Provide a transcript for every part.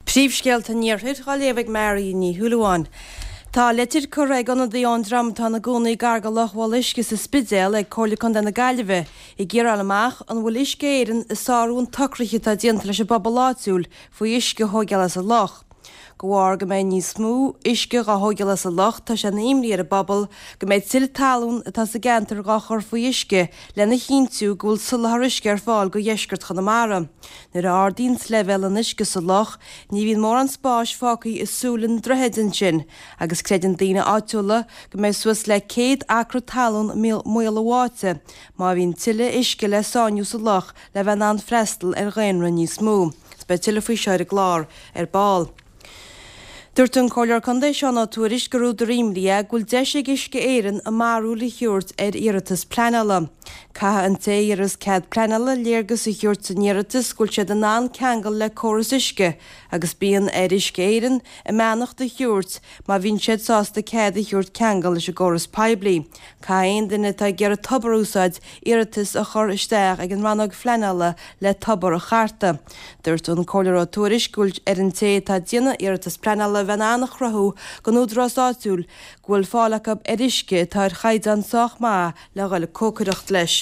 Príomhscéalta níorthid gá léamh Mary ní thuúlaháin. Tá letir corré gan daon dram tá na gcónaí garga lechháil isce sa spidéal ag cóirlacan den na gaiileh I ggéar amach an bhfuil iscéireann is sáún tucricha tá dianta leis a babaláitiúil faoi isce thógeala sa loch. Gohar go méid níos smú isce a thógeala sa loch tá sé na imlí ar a babal go méid sil talún atá sa gentar gachar faoi isce lena chinú gúil sulthar isce ar fáil go dhéisgurt chu na mara. Nuair a ardíns level an isce sa loch, ní bhíon mór an spáis fácaí is súlan dreheadin sin, agus credan daoine áitiúla go méid suas le 100 acra talún míle bháite, má bhíon tuile isce le sáinniú sa loch le bheith an freistal ar ghaonra níos smú, spe tuile faoi seir a glár ar ball. Dúirt an Comhairle Condéisiún á tuairis go rúd ríomlia gúil deise isce éireann a marúla thiúirt ar iarratas pleanala. Catha an té iarras cead pleanala léargus I thiúirt san iarratas gúil sé den ná ceangal le córas isce, agus bíon ar isce éireann a meannach de thiúirt má bhíonn siad sásta cead a thiúirt ceangal leis a córas peibli. Cá aon duine tá gur a tobar úsáid iarratas a chur isteach ag an rannog pleanala le tobar a charta. Dúirt an Comhairle á tuairis gúil ar an té tá déanana iarratas pleanala bheith annach rathú go núdras áitiúil gúil fálacha ar isce tá ar chaid an soach má le gaile cócaireacht leis.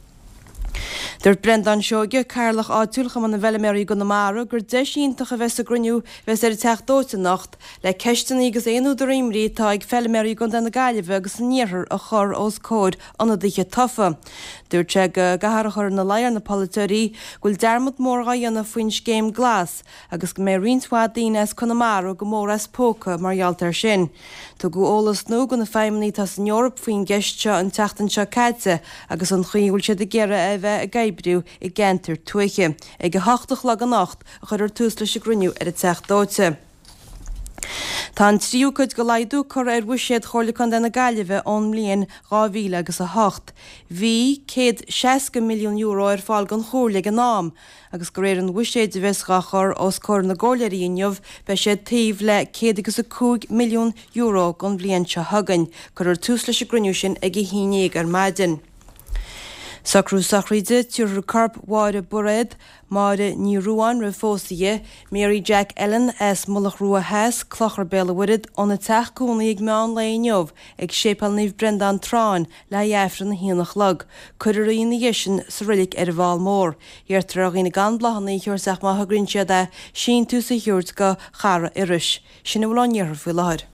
Dúirt Brendan Seoige Carlach áitiúil go na bheileméirí go na mara gur deisíntacha bheits a gruniú bheits ar teachdóta nacht le ceistan agus éonú do réimrí tá ag feileméirí go den na gaiileh agus níorthar a chur os cóid anna dtithe tofa. Dúirt sé gaharachar na lair na politeirí gúil dermod mór a dhéanana faoin scéim glas agus go mé rionshá daoine as Conamara go mór as póca marghealt ar sin. Tá go ólas nó go na feimní tá san Eorp faoin geiste an teachtan seo caite agus an chuúil sé de gera a bheith a gaibriú I gentar tuaiche ag go 8 le an nacht a chur ar tús leis a gruniú ar a teachdóite. Tá an tríúcaid go laidú chur ar bhuiséad chorlacan den na gaiileh ón mblion 2008 agus a 8. Bhí 160 milliún euro ar fáil gan chóirla an nám, agus go réir an bhuiséad de bheisgachar os chur na ggóileiríonmh be sé taobh le 1.2 milliún euro gan bblion se hagan chur ar tús leis a gruniú sin ag I híineag ar maidin. Sacrú sacríide túr carp bháire bured máire ní ruáin ra fósaige, Mary Jack Ellen as mulach rua heas clochar belawirid on na teachcúna ag meán leonmh ag sépal níomh Brendan Trán le dhéifran na híanach lag, chuir ína dhéisin sa rilik ar bháil mór. Dheirtar a gine gan blachanna thuirseach má thugrann siad a sin tú sa thuirt go chara iris. Sinna bhláin níorthar faoi láthir.